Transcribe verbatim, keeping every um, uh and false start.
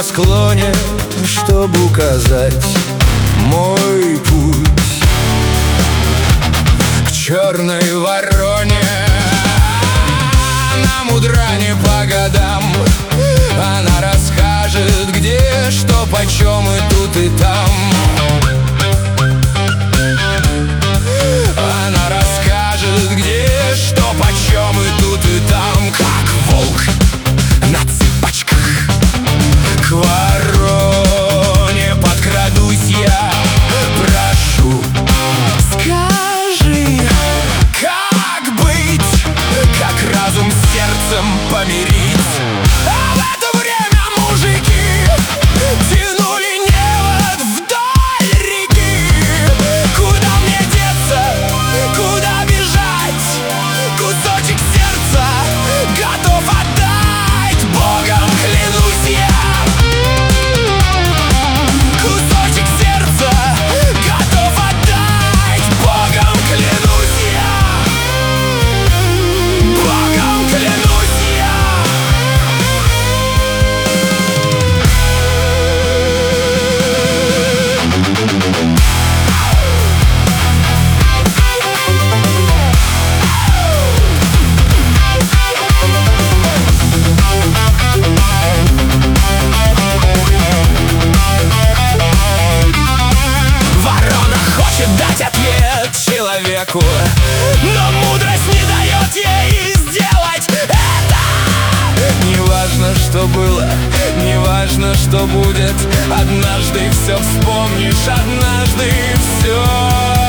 небосклоне, чтобы указать мой путь к черной вороне. Она мудра не по годам, она расскажет, где, что, почем, и тут, и там. Она расскажет, где, что, почем, и тут, и там. Как волк на цыпочках к вороне подкрадусь я, прошу, скажи, как быть, как разум с сердцем помирить. А в это время мужики тянули невод вдоль реки. Куда мне деться, куда бежать? Кусочек сердца готов отдать, Богом клянусь я. Кусочек сердца готов отдать, Богом клянусь я. Богом клянусь я. Ворона хочет дать ответ человеку, но мудрость не дает ей сделать это. Не важно, что было, не важно, что будет. Однажды все вспомнишь, однажды все